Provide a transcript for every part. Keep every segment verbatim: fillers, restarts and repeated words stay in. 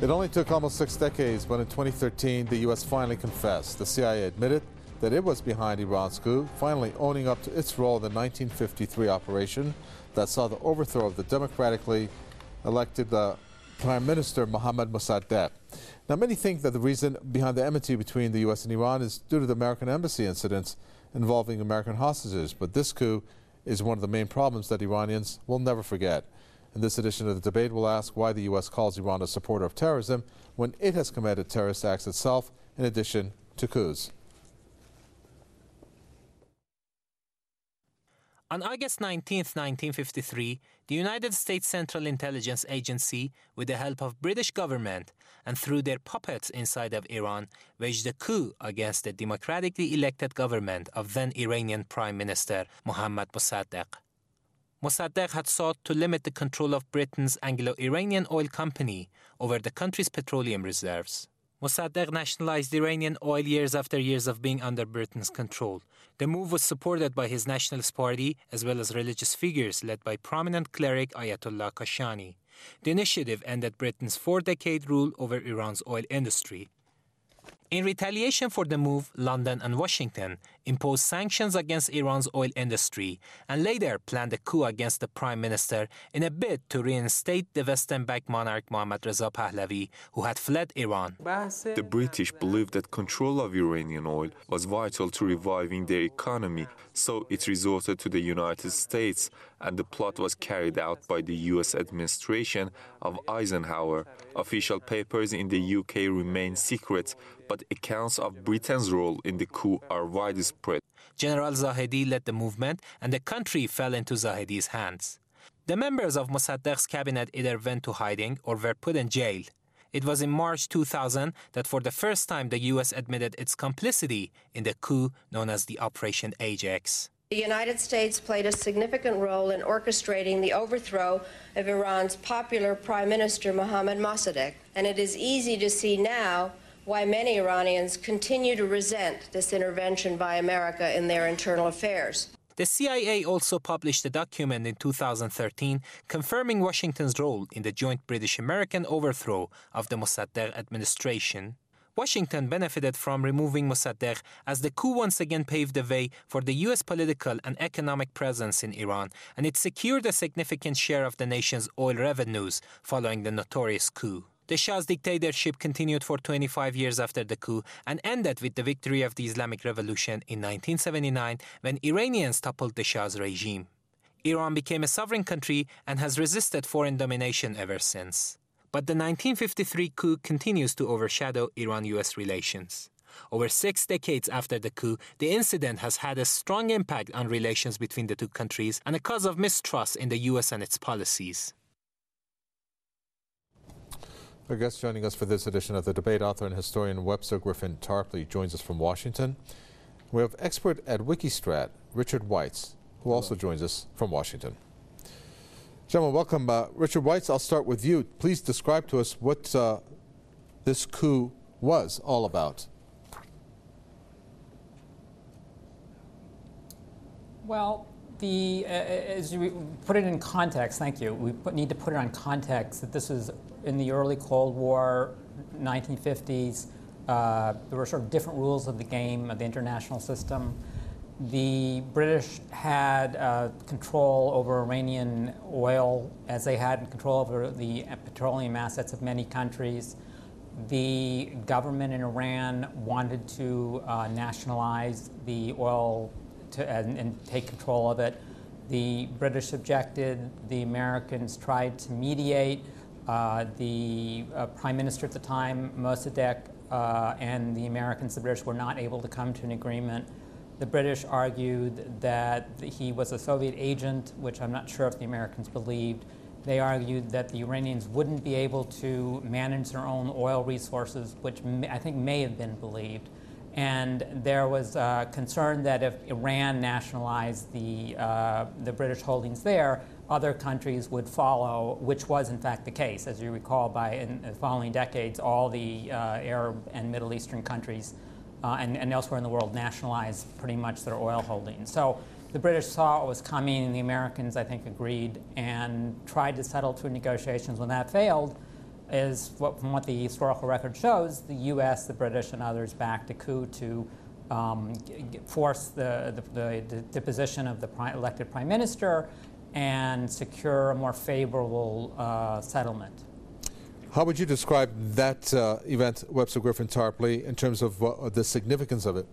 It only took almost six decades when in twenty thirteen the U S finally confessed. The C I A admitted that it was behind Iran's coup, finally owning up to its role in the nineteen fifty-three operation that saw the overthrow of the democratically elected uh, Prime Minister Mohammad Mossadegh. Now, many think that the reason behind the enmity between the U S and Iran is due to the American embassy incidents involving American hostages, but this coup is one of the main problems that Iranians will never forget. In this edition of the debate, we'll ask why the U S calls Iran a supporter of terrorism when it has committed terrorist acts itself, in addition to coups. On August nineteenth, nineteen fifty-three, the United States Central Intelligence Agency, with the help of British government and through their puppets inside of Iran, waged a coup against the democratically elected government of then Iranian Prime Minister Mohammad Mossadegh. Mossadegh had sought to limit the control of Britain's Anglo-Iranian oil company over the country's petroleum reserves. Mossadegh nationalized Iranian oil years after years of being under Britain's control. The move was supported by his nationalist party as well as religious figures led by prominent cleric Ayatollah Kashani. The initiative ended Britain's four-decade rule over Iran's oil industry. In retaliation for the move, London and Washington imposed sanctions against Iran's oil industry and later planned a coup against the prime minister in a bid to reinstate the Western-backed monarch Mohammad Reza Pahlavi, who had fled Iran. The British believed that control of Iranian oil was vital to reviving their economy, so it resorted to the United States, and the plot was carried out by the U S administration of Eisenhower. Official papers in the U K remain secret, but accounts of Britain's role in the coup are widespread. General Zahedi led the movement, and the country fell into Zahedi's hands. The members of Mossadegh's cabinet either went to hiding or were put in jail. It was in March two thousand that for the first time the U S admitted its complicity in the coup known as the Operation Ajax. The United States played a significant role in orchestrating the overthrow of Iran's popular Prime Minister Mohammad Mossadegh, and it is easy to see now why many Iranians continue to resent this intervention by America in their internal affairs. The C I A also published a document in two thousand thirteen confirming Washington's role in the joint British-American overthrow of the Mossadegh administration. Washington benefited from removing Mossadegh as the coup once again paved the way for the U S political and economic presence in Iran, and it secured a significant share of the nation's oil revenues following the notorious coup. The Shah's dictatorship continued for twenty-five years after the coup and ended with the victory of the Islamic Revolution in nineteen seventy-nine when Iranians toppled the Shah's regime. Iran became a sovereign country and has resisted foreign domination ever since. But the nineteen fifty-three coup continues to overshadow Iran-U S relations. Over six decades after the coup, the incident has had a strong impact on relations between the two countries and a cause of mistrust in the U S and its policies. Our guest joining us for this edition of the debate, author and historian Webster Griffin Tarpley, joins us from Washington. We have expert at Wikistrat, Richard Weitz, who also joins us from Washington. Gentlemen, welcome. Uh, Richard Weitz, I'll start with you. Please describe to us what uh, this coup was all about. Well, the, uh, as you put it in context, thank you, we put, need to put it on context that this is in the early Cold War, nineteen fifties. Uh, there were sort of different rules of the game, of the international system. The British had uh, control over Iranian oil as they had control over the petroleum assets of many countries. The government in Iran wanted to uh, nationalize the oil to, and, and take control of it. The British objected. The Americans tried to mediate. Uh, the uh, Prime Minister at the time, Mossadegh, uh, and the Americans, the British, were not able to come to an agreement. The British argued that he was a Soviet agent, which I'm not sure if the Americans believed. They argued that the Iranians wouldn't be able to manage their own oil resources, which I think may have been believed. And there was uh, concern that if Iran nationalized the, uh, the British holdings there, other countries would follow, which was in fact the case. As you recall, by in the following decades, all the uh, Arab and Middle Eastern countries uh, and, and elsewhere in the world nationalized pretty much their oil holdings. So the British saw what was coming, and the Americans, I think, agreed and tried to settle through negotiations. When that failed, is, what, from what the historical record shows, the U S, the British, and others backed a coup to um, force the, the, the, the deposition of the prime, elected prime minister and secure a more favorable uh, settlement. How would you describe that uh, event, Webster Griffin Tarpley, in terms of uh, the significance of it?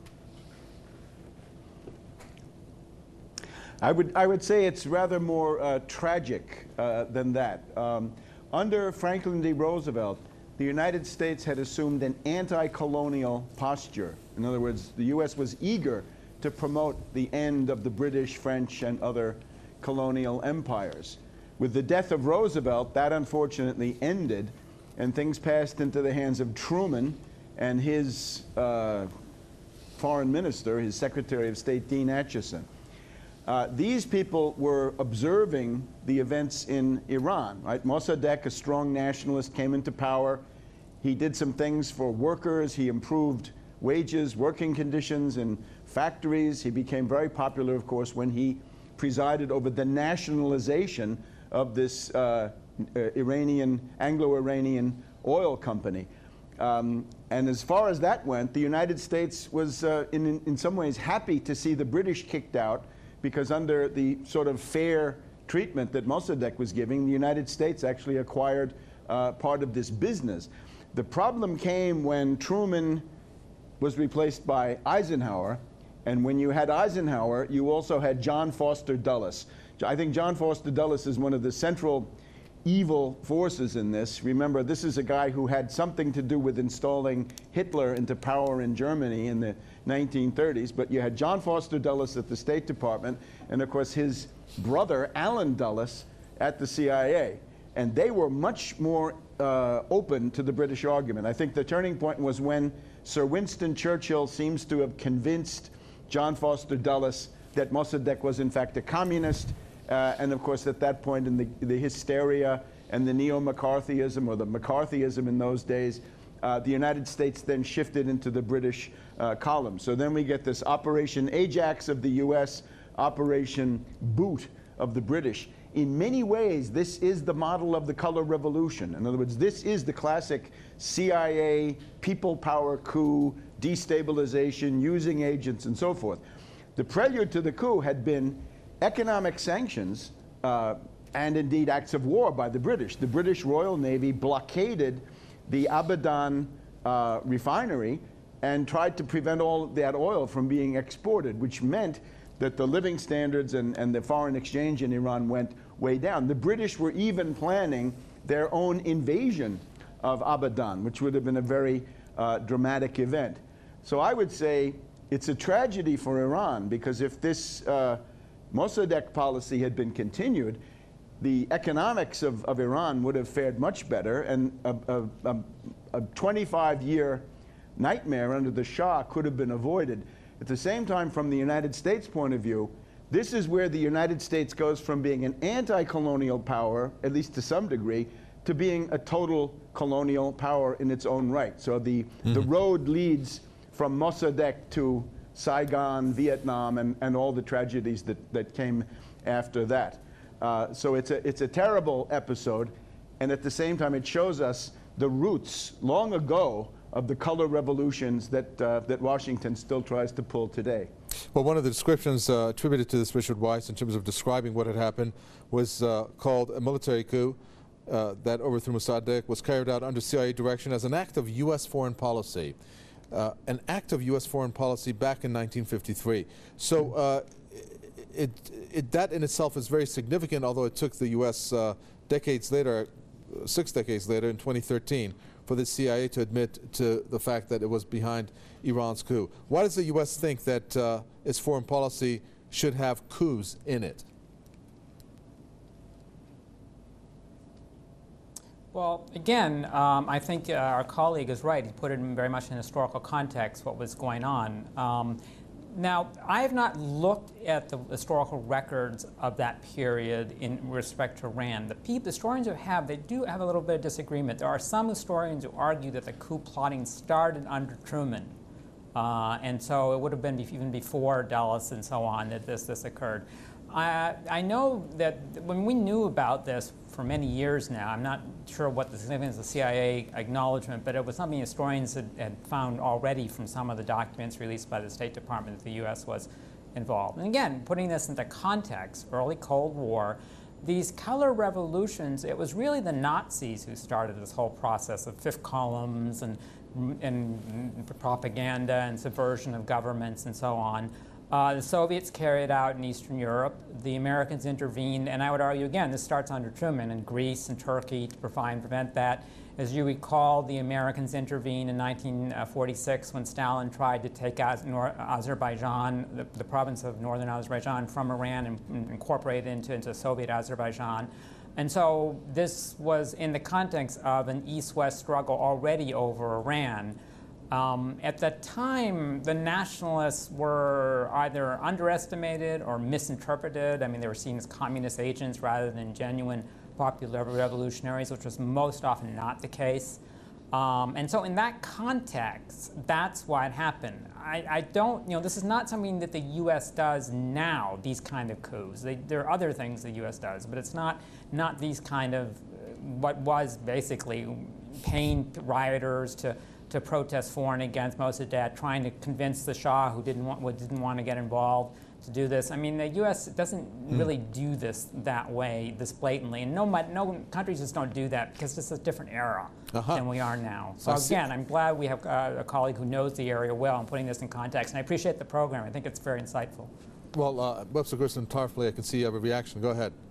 I would, I would say it's rather more uh, tragic uh, than that. Um, under Franklin D. Roosevelt, the United States had assumed an anti-colonial posture. In other words, the U S was eager to promote the end of the British, French, and other colonial empires. With the death of Roosevelt, that unfortunately ended, and things passed into the hands of Truman and his uh, foreign minister, his Secretary of State, Dean Acheson. Uh, these people were observing the events in Iran, right? Mossadegh, a strong nationalist, came into power. He did some things for workers. He improved wages, working conditions in factories. He became very popular, of course, when he presided over the nationalization of this uh, uh, Iranian, Anglo-Iranian oil company. Um, and as far as that went, the United States was uh, in, in some ways happy to see the British kicked out, because under the sort of fair treatment that Mossadegh was giving, the United States actually acquired uh, part of this business. The problem came when Truman was replaced by Eisenhower, and when you had Eisenhower, you also had John Foster Dulles. I think John Foster Dulles is one of the central evil forces in this. Remember, this is a guy who had something to do with installing Hitler into power in Germany in the nineteen thirties, but you had John Foster Dulles at the State Department, and of course his brother, Allen Dulles, at the C I A. And they were much more uh, open to the British argument. I think the turning point was when Sir Winston Churchill seems to have convinced John Foster Dulles that Mossadegh was in fact a communist, uh, and of course at that point in the, the hysteria and the neo-McCarthyism, or the McCarthyism in those days, uh, the United States then shifted into the British uh, column. So then we get this Operation Ajax of the U S, Operation Boot of the British. In many ways, this is the model of the color revolution. In other words, this is the classic C I A, people power coup, destabilization, using agents, and so forth. The prelude to the coup had been economic sanctions uh, and indeed acts of war by the British. The British Royal Navy blockaded the Abadan uh, refinery and tried to prevent all that oil from being exported, which meant that the living standards and, and the foreign exchange in Iran went way down. The British were even planning their own invasion of Abadan, which would have been a very uh, dramatic event. So I would say it's a tragedy for Iran, because if this uh, Mossadegh policy had been continued, the economics of, of Iran would have fared much better, and a, a, a twenty-five year nightmare under the Shah could have been avoided. At the same time, from the United States point of view, this is where the United States goes from being an anti-colonial power, at least to some degree, to being a total colonial power in its own right. So the, mm-hmm. the road leads from Mossadegh to Saigon, Vietnam, and, and all the tragedies that, that came after that. Uh, so it's a, it's a terrible episode, and at the same time it shows us the roots, long ago, of the color revolutions that, uh, that Washington still tries to pull today. Well, one of the descriptions uh, attributed to this Richard Weiss in terms of describing what had happened was uh, called a military coup uh, that overthrew Mossadegh, was carried out under C I A direction as an act of U S foreign policy. Uh, an act of U S foreign policy back in nineteen fifty-three. So uh, it, it, that in itself is very significant, although it took the U S uh, decades later, uh, six decades later in twenty thirteen, for the C I A to admit to the fact that it was behind Iran's coup. Why does the U S think that uh, its foreign policy should have coups in it? Well, again, um, I think uh, our colleague is right. He put it in very much in historical context, what was going on. Um, now, I have not looked at the historical records of that period in respect to Iran. The people, historians who have, they do have a little bit of disagreement. There are some historians who argue that the coup plotting started under Truman. Uh, and so it would have been even before Dulles and so on that this, this occurred. I, I know that when we knew about this for many years now, I'm not sure what the significance of the C I A acknowledgement, but it was something historians had, had found already from some of the documents released by the State Department that the U S was involved. And again, putting this into context, early Cold War, these color revolutions, it was really the Nazis who started this whole process of fifth columns and, and propaganda and subversion of governments and so on. Uh, the Soviets carried it out in Eastern Europe. The Americans intervened, and I would argue, again, this starts under Truman in Greece and Turkey to provide and prevent that. As you recall, the Americans intervened in nineteen forty-six when Stalin tried to take Az Azerbaijan, the, the province of northern Azerbaijan, from Iran and, and incorporate it into, into Soviet Azerbaijan. And so this was in the context of an East-West struggle already over Iran. Um, at the time, the nationalists were either underestimated or misinterpreted. I mean, they were seen as communist agents rather than genuine popular revolutionaries, which was most often not the case. Um, and so in that context, that's what happened. I, I don't, you know, this is not something that the U S does now, these kind of coups. They, there are other things the U S does, but it's not, not these kind of, what was basically paying rioters to to protest for and against Mossadegh, trying to convince the Shah, who didn't want, didn't want to get involved, to do this. I mean, the U S doesn't mm. really do this that way, this blatantly. And no, no countries just don't do that because it's a different era uh-huh. than we are now. So again, I'm glad we have uh, a colleague who knows the area well and putting this in context. And I appreciate the program. I think it's very insightful. Well, uh, Webster Gerson Tarfley, I can see you have a reaction. Go ahead.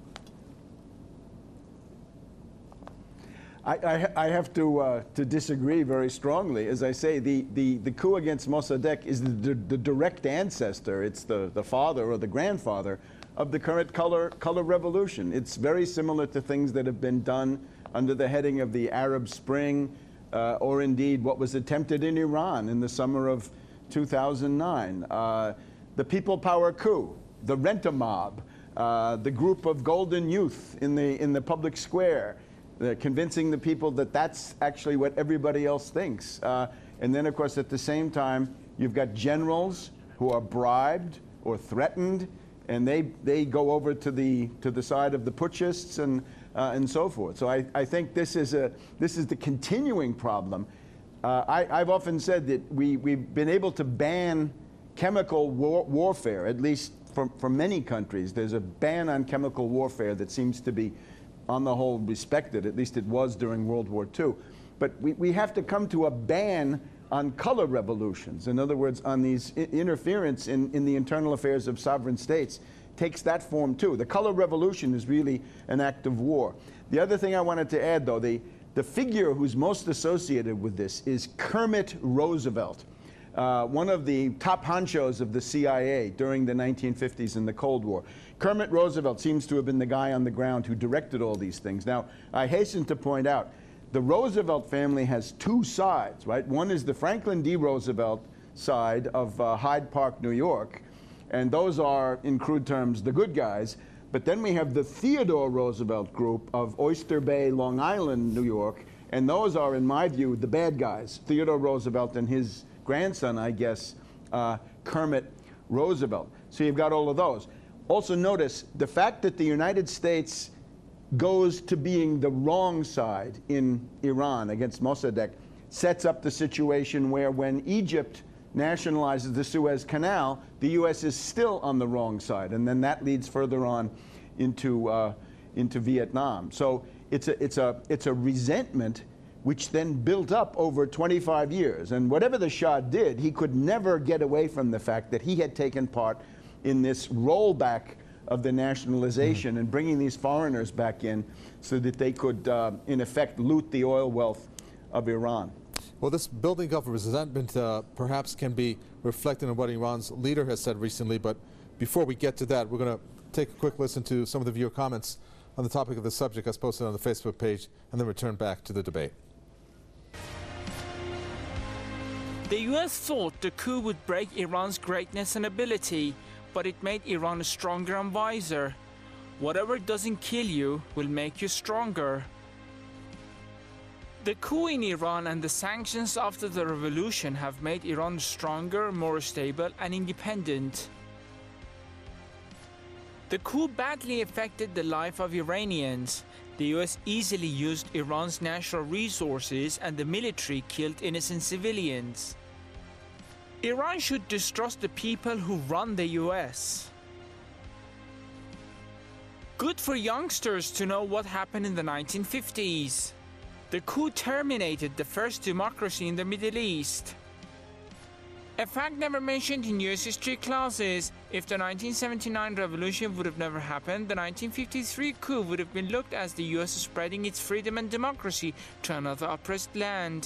I, I, I have to, uh, to disagree very strongly. As I say, the, the, the coup against Mossadegh is the, the, the direct ancestor. It's the, the father or the grandfather of the current color, color revolution. It's very similar to things that have been done under the heading of the Arab Spring, uh, or indeed what was attempted in Iran in the summer of two thousand nine. Uh, the People Power coup, the Rent-A-Mob, uh, the group of golden youth in the, in the public square, Uh, convincing the people that that's actually what everybody else thinks. Uh, and then, of course, at the same time, you've got generals who are bribed or threatened, and they, they go over to the, to the side of the putschists and, uh, and so forth. So I, I think this is, a, this is the continuing problem. Uh, I, I've often said that we, we've been able to ban chemical war warfare, at least for, for many countries. There's a ban on chemical warfare that seems to be on the whole respected, at least it was during World War Two. But we, we have to come to a ban on color revolutions. In other words, on these I interference in, in the internal affairs of sovereign states takes that form too. The color revolution is really an act of war. The other thing I wanted to add, though, the, the figure who's most associated with this is Kermit Roosevelt, uh, one of the top honchos of the C I A during the nineteen fifties and the Cold War. Kermit Roosevelt seems to have been the guy on the ground who directed all these things. Now, I hasten to point out, the Roosevelt family has two sides, right? One is the Franklin D. Roosevelt side of uh, Hyde Park, New York, and those are, in crude terms, the good guys. But then we have the Theodore Roosevelt group of Oyster Bay, Long Island, New York, and those are, in my view, the bad guys. Theodore Roosevelt and his grandson, I guess, uh, Kermit Roosevelt. So you've got all of those. Also notice the fact that the United States goes to being the wrong side in Iran against Mossadegh sets up the situation where when Egypt nationalizes the Suez Canal, the U S is still on the wrong side, and then that leads further on into, uh, into Vietnam. So it's a, it's, a, it's a resentment which then built up over twenty-five years. And whatever the Shah did, he could never get away from the fact that he had taken part in this rollback of the nationalization mm-hmm. and bringing these foreigners back in so that they could, uh, in effect, loot the oil wealth of Iran. Well, this building of resentment uh, perhaps can be reflected in what Iran's leader has said recently, but before we get to that, we're going to take a quick listen to some of the viewer comments on the topic of the subject as posted on the Facebook page, and then return back to the debate. The U S thought the coup would break Iran's greatness and ability, but it made Iran stronger and wiser. Whatever doesn't kill you will make you stronger. The coup in Iran and the sanctions after the revolution have made Iran stronger, more stable and independent. The coup badly affected the life of Iranians. The U S easily used Iran's natural resources and the military killed innocent civilians. Iran should distrust the people who run the U S. Good for youngsters to know what happened in the nineteen fifties. The coup terminated the first democracy in the Middle East. A fact never mentioned in U S history classes: if the nineteen seventy-nine revolution would have never happened, the nineteen fifty-three coup would have been looked as the U S spreading its freedom and democracy to another oppressed land.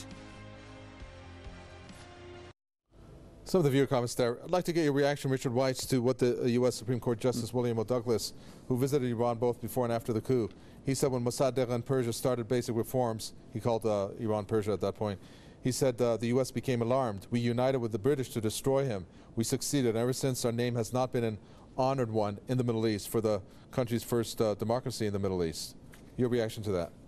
Some of the viewer comments there. I'd like to get your reaction, Richard Weiss, to what the U S Supreme Court Justice William O. Douglas, who visited Iran both before and after the coup, he said when Mossadegh and Persia started basic reforms, he called uh, Iran Persia at that point, he said uh, the U S became alarmed. We united with the British to destroy him. We succeeded. Ever since, our name has not been an honored one in the Middle East for the country's first uh, democracy in the Middle East. Your reaction to that?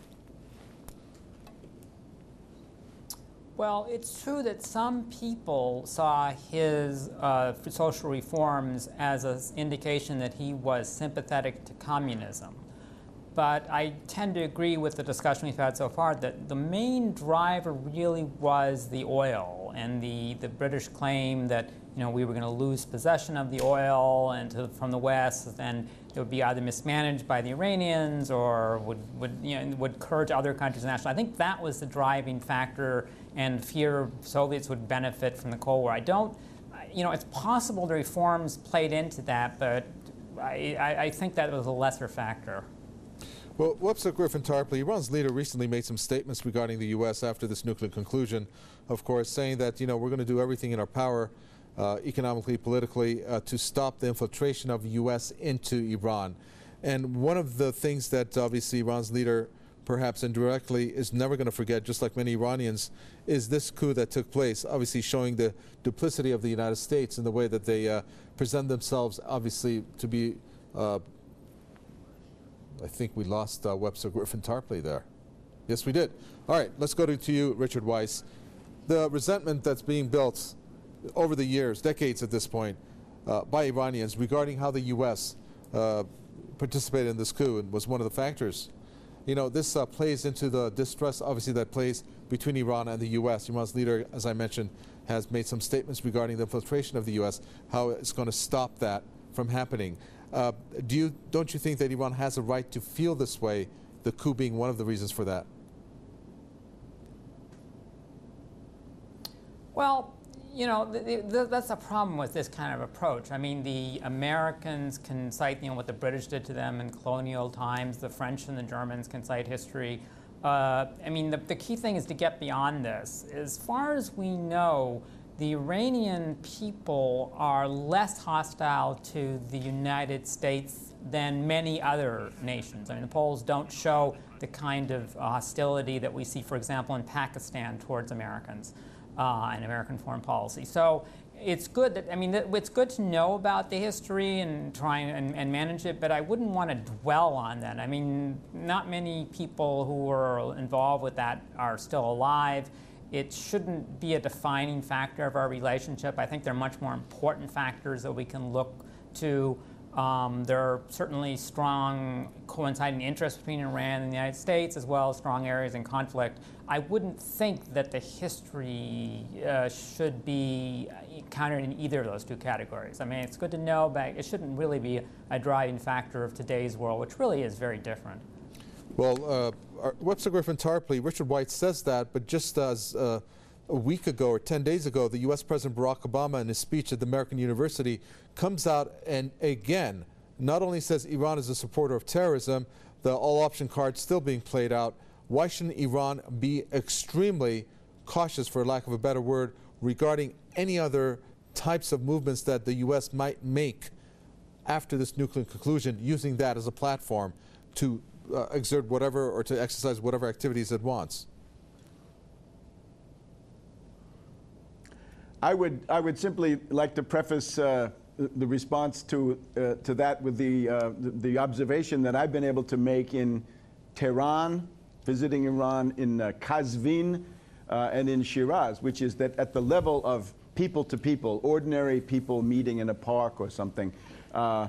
Well, it's true that some people saw his uh, social reforms as an indication that he was sympathetic to communism. But I tend to agree with the discussion we've had so far that the main driver really was the oil and the, the British claim that, you know, we were going to lose possession of the oil and to, from the West, and it would be either mismanaged by the Iranians or would, would, you know, would encourage other countries nationally. I think that was the driving factor, and fear Soviets would benefit from the Cold War. I don't, you know, it's possible the reforms played into that, but I, I, I think that was a lesser factor. Well, Webster Griffin Tarpley, Iran's leader, recently made some statements regarding the U S after this nuclear conclusion, of course, saying that, you know, we're going to do everything in our power, uh, economically, politically, uh, to stop the infiltration of the U S into Iran. And one of the things that obviously Iran's leader, perhaps indirectly, is never going to forget, just like many Iranians, is this coup that took place, obviously showing the duplicity of the United States in the way that they uh, present themselves, obviously, to be uh, I think we lost uh, Webster Griffin Tarpley there. Yes, we did. All right, let's go to, to you, Richard Weiss. The resentment that's being built over the years, decades at this point, uh, by Iranians regarding how the U S uh, participated in this coup and was one of the factors. You know, this uh, plays into the distrust, obviously, that plays between Iran and the U S. Iran's leader, as I mentioned, has made some statements regarding the infiltration of the U S, how it's going to stop that from happening. Uh, do you, don't you think that Iran has a right to feel this way, the coup being one of the reasons for that? Well, you know, the, the, that's a problem with this kind of approach. I mean, the Americans can cite, you know, what the British did to them in colonial times. The French and the Germans can cite history. Uh, I mean, the, the key thing is to get beyond this. As far as we know, the Iranian people are less hostile to the United States than many other nations. I mean, the polls don't show the kind of hostility that we see, for example, in Pakistan towards Americans uh, and American foreign policy. So it's good that, I mean, it's good to know about the history and try and, and manage it, but I wouldn't want to dwell on that. I mean, not many people who were involved with that are still alive. It shouldn't be a defining factor of our relationship. I think there are much more important factors that we can look to. Um, there are certainly strong coinciding interests between Iran and the United States, as well as strong areas in conflict. I wouldn't think that the history uh, should be counted in either of those two categories. I mean, it's good to know, but it shouldn't really be a driving factor of today's world, which really is very different. Well, uh, Webster Griffin Tarpley, Richard White says that, but just as uh, a week ago or ten days ago, the U S President Barack Obama, in his speech at the American University, comes out and again not only says Iran is a supporter of terrorism, the all-option card still being played out. Why shouldn't Iran be extremely cautious, for lack of a better word, regarding any other types of movements that the U S might make after this nuclear conclusion, using that as a platform to uh, exert whatever or to exercise whatever activities it wants? I would, I would simply like to preface uh, the response to, uh, to that with the, uh, the, the observation that I've been able to make in Tehran, visiting Iran, in uh, Qazvin, uh, and in Shiraz, which is that at the level of people to people, ordinary people meeting in a park or something, uh,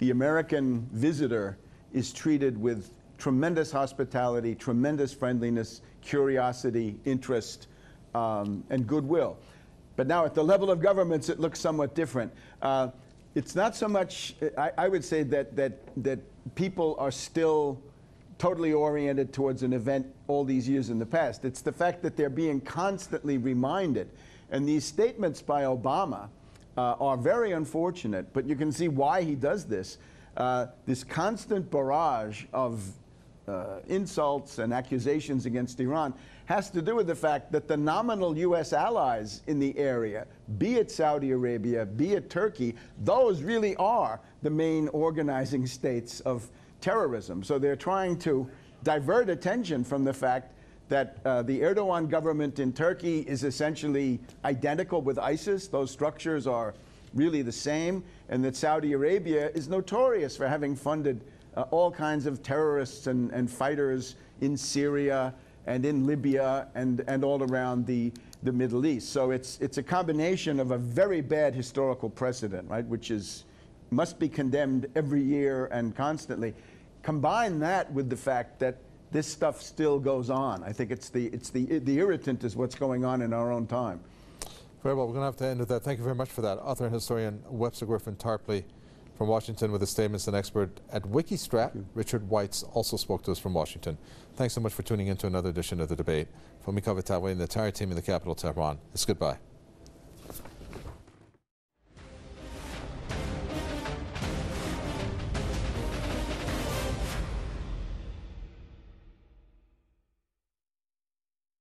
the American visitor is treated with tremendous hospitality, tremendous friendliness, curiosity, interest, um, and goodwill. But now at the level of governments, it looks somewhat different. Uh, it's not so much, I, I would say that, that, that people are still totally oriented towards an event all these years in the past. It's the fact that they're being constantly reminded. And these statements by Obama uh, are very unfortunate, but you can see why he does this. Uh, this constant barrage of uh, insults and accusations against Iran has to do with the fact that the nominal U S allies in the area, be it Saudi Arabia, be it Turkey, those really are the main organizing states of terrorism. So they're trying to divert attention from the fact that uh, the Erdogan government in Turkey is essentially identical with ISIS. Those structures are really the same, and that Saudi Arabia is notorious for having funded uh, all kinds of terrorists and, and fighters in Syria and in Libya and, and all around the, the Middle East. So it's, it's a combination of a very bad historical precedent, right, which is, must be condemned every year and constantly. Combine that with the fact that this stuff still goes on. I think it's the, it's the, the irritant is what's going on in our own time. Very well, we're going to have to end with that. Thank you very much for that. Author and historian Webster Griffin Tarpley from Washington with his statements. An expert at Wikistrat, Richard Weitz, also spoke to us from Washington. Thanks so much for tuning in to another edition of The Debate. From me, Kaveh Taweh, and the entire team in the capital, Tehran, it's goodbye.